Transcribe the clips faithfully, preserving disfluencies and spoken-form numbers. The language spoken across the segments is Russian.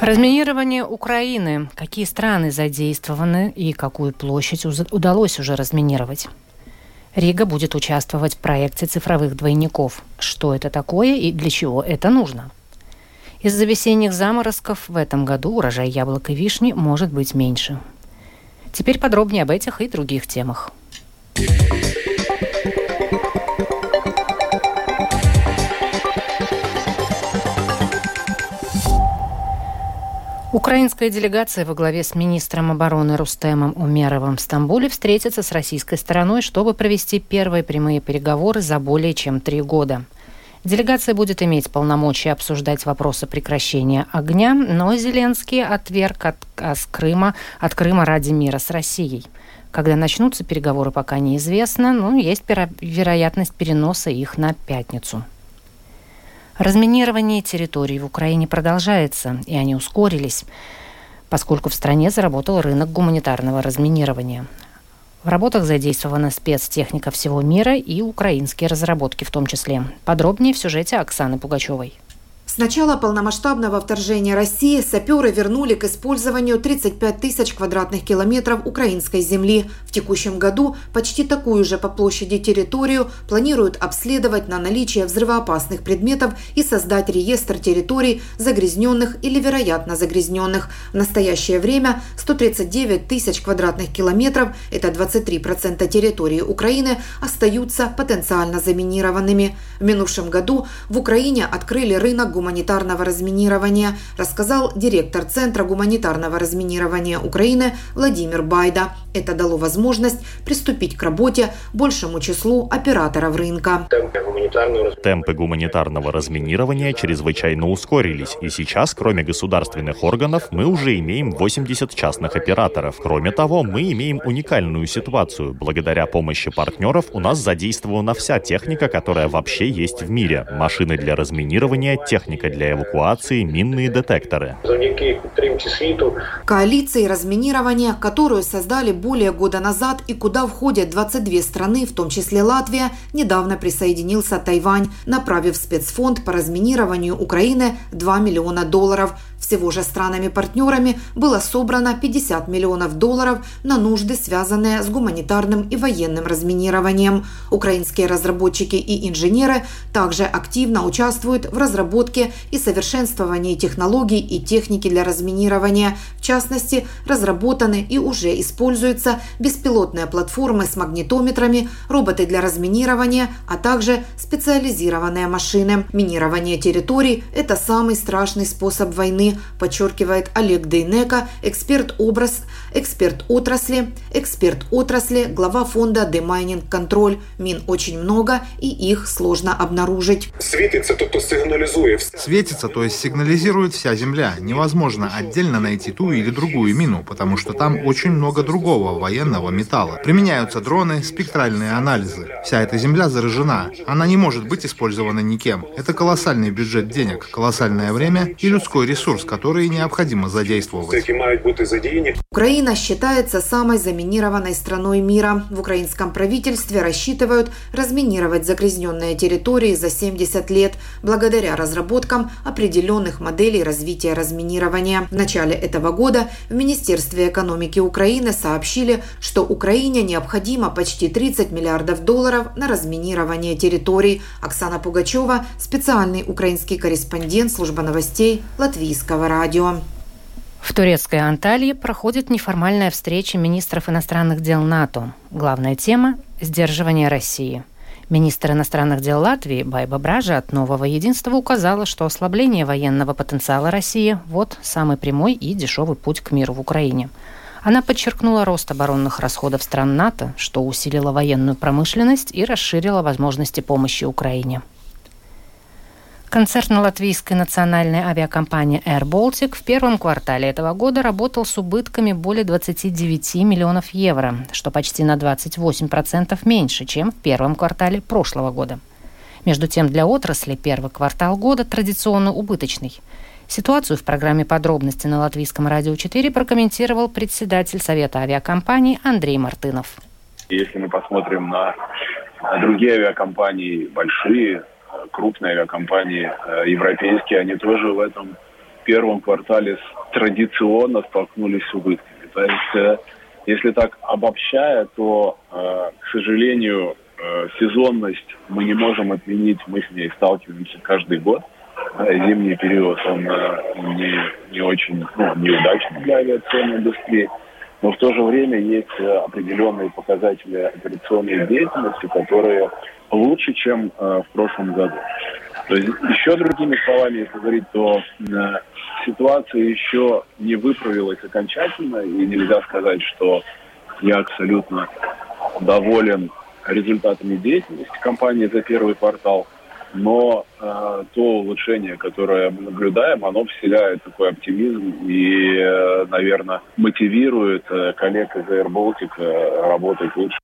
Разминирование Украины. Какие страны задействованы и какую площадь удалось уже разминировать? Рига будет участвовать в проекте цифровых двойников. Что это такое и для чего это нужно? Из-за весенних заморозков в этом году урожай яблок и вишни может быть меньше. Теперь подробнее об этих и других темах. Украинская делегация во главе с министром обороны Рустемом Умеровым в Стамбуле встретится с российской стороной, чтобы провести первые прямые переговоры за более чем три года. Делегация будет иметь полномочия обсуждать вопросы прекращения огня, но Зеленский отверг отказ Крыма от Крыма ради мира с Россией. Когда начнутся переговоры, пока неизвестно, но есть вероятность переноса их на пятницу. Разминирование территорий в Украине продолжается, и они ускорились, поскольку в стране заработал рынок гуманитарного разминирования. В работах задействована спецтехника всего мира и украинские разработки в том числе. Подробнее в сюжете Оксаны Пугачевой. С начала полномасштабного вторжения России саперы вернули к использованию тридцать пять тысяч квадратных километров украинской земли. В текущем году почти такую же по площади территорию планируют обследовать на наличие взрывоопасных предметов и создать реестр территорий загрязненных или вероятно загрязненных. В настоящее время сто тридцать девять тысяч квадратных километров, это двадцать три процента территории Украины, остаются потенциально заминированными. В минувшем году в Украине открыли рынок гуманитарного разминирования, рассказал директор Центра гуманитарного разминирования Украины Владимир Байда. Это дало возможность приступить к работе большему числу операторов рынка. Темпы гуманитарного разминирования чрезвычайно ускорились, и сейчас, кроме государственных органов, мы уже имеем восемьдесят частных операторов. Кроме того, мы имеем уникальную ситуацию. Благодаря помощи партнеров у нас задействована вся техника, которая вообще есть в мире. Машины для разминирования, техника для эвакуации, минные детекторы. Коалиции разминирования, которую создали более года назад и куда входят двадцать две страны, в том числе Латвия, недавно присоединился Тайвань, направив в спецфонд по разминированию Украины два миллиона долларов. Всего же странами-партнерами было собрано пятьдесят миллионов долларов на нужды, связанные с гуманитарным и военным разминированием. Украинские разработчики и инженеры также активно участвуют в разработке и совершенствовании технологий и техники для разминирования. В частности, разработаны и уже используются беспилотные платформы с магнитометрами, роботы для разминирования, а также специализированные машины. Минирование территорий – это самый страшный способ войны, подчеркивает Олег Дейнека, эксперт, образ, эксперт отрасли, эксперт отрасли, глава фонда Demaining Control. Мин очень много, и их сложно обнаружить. Светится, то, то сигнализует. Светится, то есть сигнализирует вся земля. Невозможно отдельно найти ту или другую мину, потому что там очень много другого военного металла. Применяются дроны, спектральные анализы. Вся эта земля заражена. Она не может быть использована никем. Это колоссальный бюджет денег, колоссальное время и людской ресурс, которые необходимо задействовать. Украина считается самой заминированной страной мира. В украинском правительстве рассчитывают разминировать загрязненные территории за семьдесят лет благодаря разработкам определенных моделей развития разминирования. В начале этого года в Министерстве экономики Украины сообщили, что Украине необходимо почти тридцать миллиардов долларов на разминирование территорий. Оксана Пугачева, специальный украинский корреспондент службы новостей Латвийского радио. В турецкой Анталии проходит неформальная встреча министров иностранных дел НАТО. Главная тема – сдерживание России. Министр иностранных дел Латвии Байба Бража от «Нового единства» указала, что ослабление военного потенциала России – вот самый прямой и дешевый путь к миру в Украине. Она подчеркнула рост оборонных расходов стран НАТО, что усилило военную промышленность и расширило возможности помощи Украине. Концерн-латвийской национальной авиакомпании Air Baltic в первом квартале этого года работал с убытками более двадцати девяти миллионов евро, что почти на двадцать восемь процентов меньше, чем в первом квартале прошлого года. Между тем, для отрасли первый квартал года традиционно убыточный. Ситуацию в программе «Подробности» на Латвийском радио четыре прокомментировал председатель Совета авиакомпаний Андрей Мартынов. Если мы посмотрим на другие авиакомпании, большие, крупные авиакомпании европейские, они тоже в этом первом квартале традиционно столкнулись с убытками. То есть, если так обобщая, то, к сожалению, сезонность мы не можем отменить, мы с ней сталкиваемся каждый год. Зимний период, он не, не очень ну, неудачный для авиационной индустрии, но в то же время есть определенные показатели операционной деятельности, которые лучше, чем в прошлом году. То есть, еще другими словами, если говорить, то ситуация еще не выправилась окончательно, и нельзя сказать, что я абсолютно доволен результатами деятельности компании за первый квартал, но э, то улучшение, которое мы наблюдаем, оно вселяет такой оптимизм и, э, наверное, мотивирует э, коллег из Air Baltic э, работать лучше.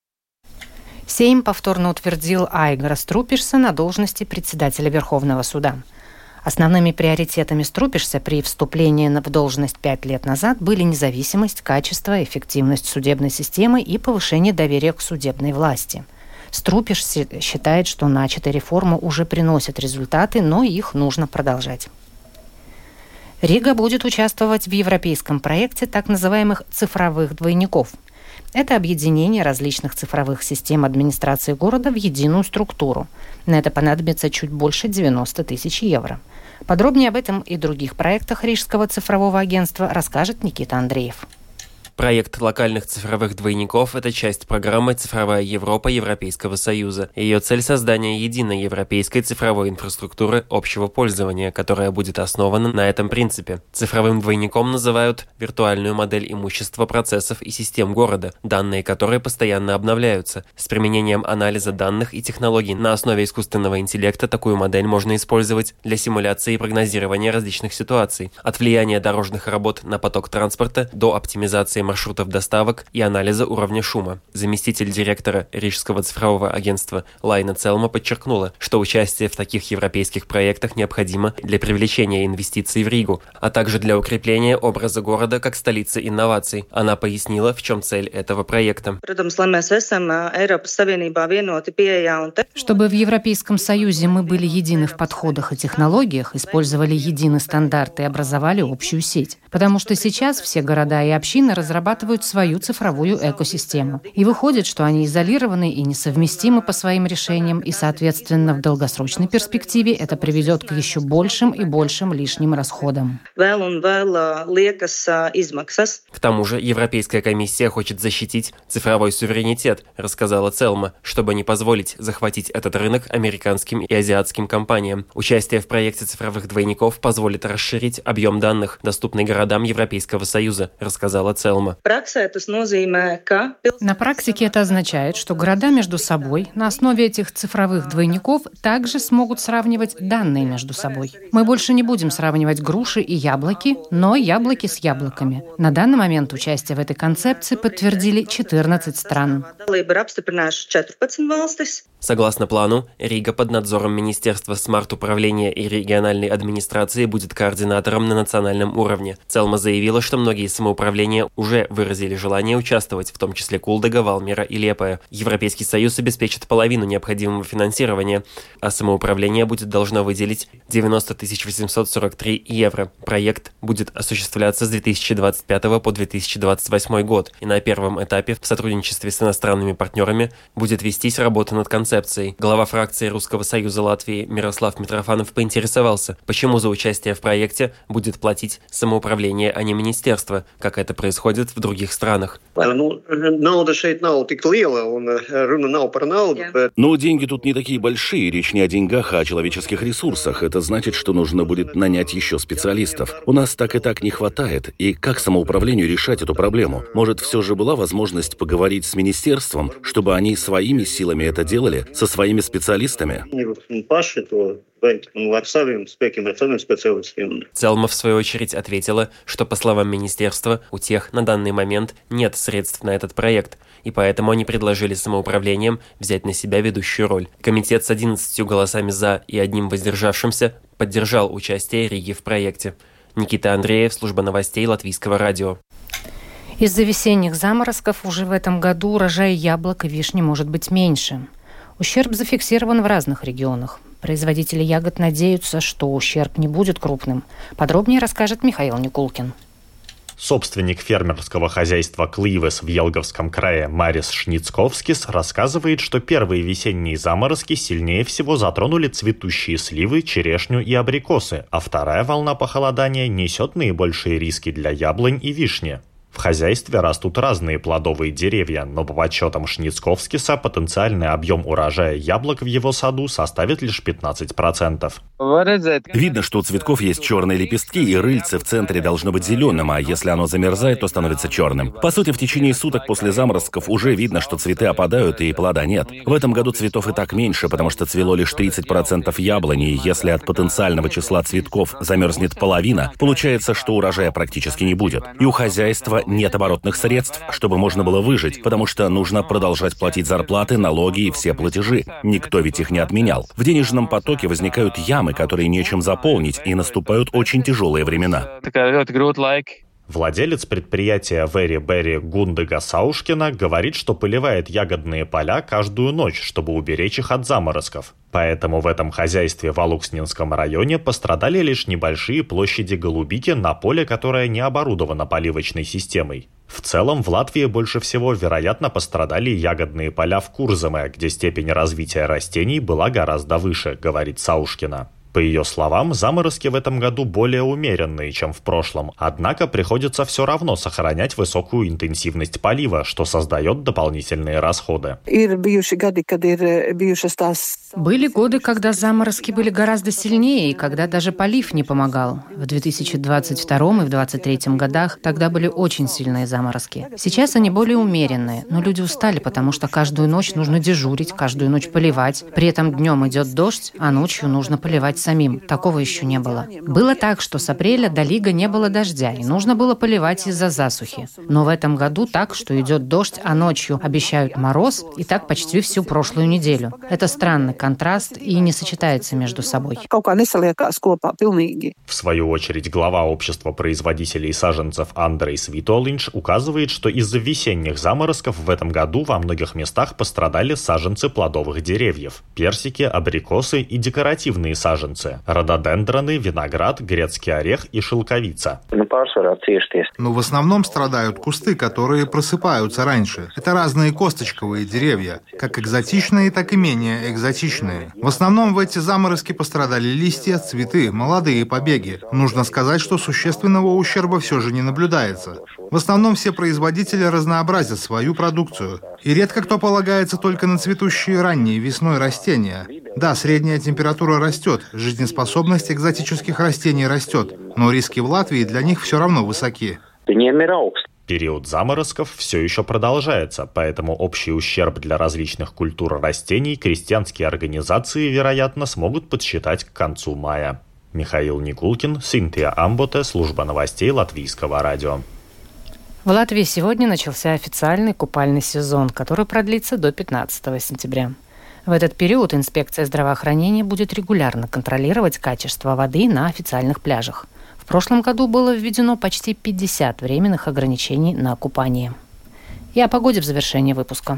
Сейм повторно утвердил Айгора Струпишса на должности председателя Верховного суда. Основными приоритетами Струпишса при вступлении в должность пять лет назад были независимость, качество, эффективность судебной системы и повышение доверия к судебной власти. Струпиш считает, что начатые реформы уже приносят результаты, но их нужно продолжать. Рига будет участвовать в европейском проекте так называемых цифровых двойников. Это объединение различных цифровых систем администрации города в единую структуру. На это понадобится чуть больше девяносто тысяч евро. Подробнее об этом и других проектах Рижского цифрового агентства расскажет Никита Андреев. Проект локальных цифровых двойников – это часть программы «Цифровая Европа» Европейского Союза. Ее цель – создание единой европейской цифровой инфраструктуры общего пользования, которая будет основана на этом принципе. Цифровым двойником называют виртуальную модель имущества, процессов и систем города, данные которой постоянно обновляются. С применением анализа данных и технологий на основе искусственного интеллекта такую модель можно использовать для симуляции и прогнозирования различных ситуаций, от влияния дорожных работ на поток транспорта до оптимизации маршрутов доставок и анализа уровня шума. Заместитель директора Рижского цифрового агентства Лайна Целма подчеркнула, что участие в таких европейских проектах необходимо для привлечения инвестиций в Ригу, а также для укрепления образа города как столицы инноваций. Она пояснила, в чем цель этого проекта. Чтобы в Европейском Союзе мы были едины в подходах и технологиях, использовали единый стандарт и образовали общую сеть. Потому что сейчас все города и общины разрабатывают разрабатывают свою цифровую экосистему. И выходит, что они изолированы и несовместимы по своим решениям, и, соответственно, в долгосрочной перспективе это приведет к еще большим и большим лишним расходам. К тому же Европейская комиссия хочет защитить цифровой суверенитет, рассказала Целма, чтобы не позволить захватить этот рынок американским и азиатским компаниям. Участие в проекте цифровых двойников позволит расширить объем данных, доступный городам Европейского Союза, рассказала Целма. На практике это означает, что города между собой на основе этих цифровых двойников также смогут сравнивать данные между собой. Мы больше не будем сравнивать груши и яблоки, но яблоки с яблоками. На данный момент участие в этой концепции подтвердили четырнадцать стран. Согласно плану, Рига под надзором Министерства смарт-управления и региональной администрации будет координатором на национальном уровне. Целма заявила, что многие самоуправления уже выразили желание участвовать, в том числе Кулдага, Валмира и Лепая. Европейский Союз обеспечит половину необходимого финансирования, а самоуправление будет должно выделить девяносто тысяч восемьсот сорок три евро. Проект будет осуществляться с две тысячи двадцать пятого по две тысячи двадцать восьмой год, и на первом этапе в сотрудничестве с иностранными партнерами будет вестись работа над концепцией. Глава фракции Русского Союза Латвии Мирослав Митрофанов поинтересовался, почему за участие в проекте будет платить самоуправление, а не министерство, как это происходит в других странах. Но деньги тут не такие большие, речь не о деньгах, а о человеческих ресурсах. Это значит, что нужно будет нанять еще специалистов. У нас так и так не хватает. И как самоуправлению решать эту проблему? Может, все же была возможность поговорить с министерством, чтобы они своими силами это делали, со своими специалистами? Целма, в свою очередь, ответила, что, по словам министерства, у тех на данный момент нет средств на этот проект, и поэтому они предложили самоуправлениям взять на себя ведущую роль. Комитет с одиннадцатью голосами «за» и одним воздержавшимся поддержал участие Риги в проекте. Никита Андреев, служба новостей Латвийского радио. Из-за весенних заморозков уже в этом году урожай яблок и вишни может быть меньше. Ущерб зафиксирован в разных регионах. Производители ягод надеются, что ущерб не будет крупным. Подробнее расскажет Михаил Никулкин. Собственник фермерского хозяйства «Кливес» в Елговском крае Марис Шницковскис рассказывает, что первые весенние заморозки сильнее всего затронули цветущие сливы, черешню и абрикосы, а вторая волна похолодания несет наибольшие риски для яблонь и вишни. В хозяйстве растут разные плодовые деревья, но по подсчетам Шницковскиса потенциальный объем урожая яблок в его саду составит лишь пятнадцать процентов. Видно, что у цветков есть черные лепестки, и рыльце в центре должно быть зеленым, а если оно замерзает, то становится черным. По сути, в течение суток после заморозков уже видно, что цветы опадают и плода нет. В этом году цветов и так меньше, потому что цвело лишь тридцать процентов яблони, и если от потенциального числа цветков замерзнет половина, получается, что урожая практически не будет. И у хозяйства нет оборотных средств, чтобы можно было выжить, потому что нужно продолжать платить зарплаты, налоги и все платежи. Никто ведь их не отменял. В денежном потоке возникают ямы, которые нечем заполнить, и наступают очень тяжелые времена. Владелец предприятия Вэри Берри Гундега Саушкина говорит, что поливает ягодные поля каждую ночь, чтобы уберечь их от заморозков. Поэтому в этом хозяйстве в Алукснинском районе пострадали лишь небольшие площади голубики на поле, которое не оборудовано поливочной системой. В целом в Латвии больше всего, вероятно, пострадали ягодные поля в Курзаме, где степень развития растений была гораздо выше, говорит Саушкина. По ее словам, заморозки в этом году более умеренные, чем в прошлом, однако приходится все равно сохранять высокую интенсивность полива, что создает дополнительные расходы. Были годы, когда заморозки были гораздо сильнее, и когда даже полив не помогал. В две тысячи двадцать втором и в две тысячи двадцать третьем годах тогда были очень сильные заморозки. Сейчас они более умеренные, но люди устали, потому что каждую ночь нужно дежурить, каждую ночь поливать. При этом днем идет дождь, а ночью нужно поливать самим. Такого еще не было. Было так, что с апреля до лига не было дождя, и нужно было поливать из-за засухи. Но в этом году так, что идет дождь, а ночью обещают мороз, и так почти всю прошлую неделю. Это странный контраст и не сочетается между собой. В свою очередь, глава общества производителей саженцев Андрейс Витолинш указывает, что из-за весенних заморозков в этом году во многих местах пострадали саженцы плодовых деревьев – персики, абрикосы и декоративные саженцы – рододендроны, виноград, грецкий орех и шелковица. Но в основном страдают кусты, которые просыпаются раньше. Это разные косточковые деревья, как экзотичные, так и менее экзотичные. В основном в эти заморозки пострадали листья, цветы, молодые побеги. Нужно сказать, что существенного ущерба все же не наблюдается. В основном все производители разнообразят свою продукцию. И редко кто полагается только на цветущие ранние весной растения. Да, средняя температура растет, жизнеспособность экзотических растений растет, но риски в Латвии для них все равно высоки. Период заморозков все еще продолжается, поэтому общий ущерб для различных культур растений крестьянские организации, вероятно, смогут подсчитать к концу мая. Михаил Никулкин, Синтия Амботе, служба новостей Латвийского радио. В Латвии сегодня начался официальный купальный сезон, который продлится до пятнадцатого сентября. В этот период инспекция здравоохранения будет регулярно контролировать качество воды на официальных пляжах. В прошлом году было введено почти пятьдесят временных ограничений на купание. И о погоде в завершении выпуска.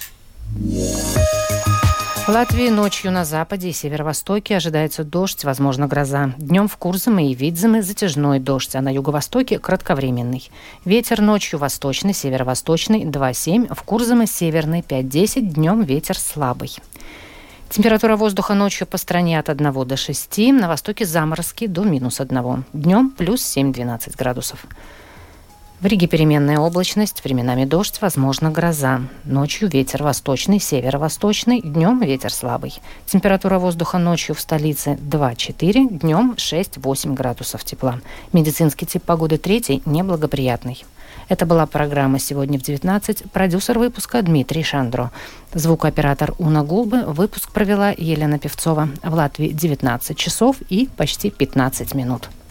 В Латвии ночью на западе и северо-востоке ожидается дождь, возможно, гроза. Днем в Курзаме и Видземе затяжной дождь, а на юго-востоке кратковременный. Ветер ночью восточный, северо-восточный два семь, в Курзаме северный пять десять, днем ветер слабый. Температура воздуха ночью по стране от одного до шести, на востоке заморозки до минус одного. Днем плюс семь-двенадцать градусов. В Риге переменная облачность, временами дождь, возможно, гроза. Ночью ветер восточный, северо-восточный, днем ветер слабый. Температура воздуха ночью в столице два-четыре, днем шесть-восемь градусов тепла. Медицинский тип погоды третий, неблагоприятный. Это была программа «Сегодня в девятнадцать». Продюсер выпуска Дмитрий Шандро. Звукооператор Уна Гулбы. Выпуск провела Елена Певцова. В Латвии девятнадцать часов и почти пятнадцать минут.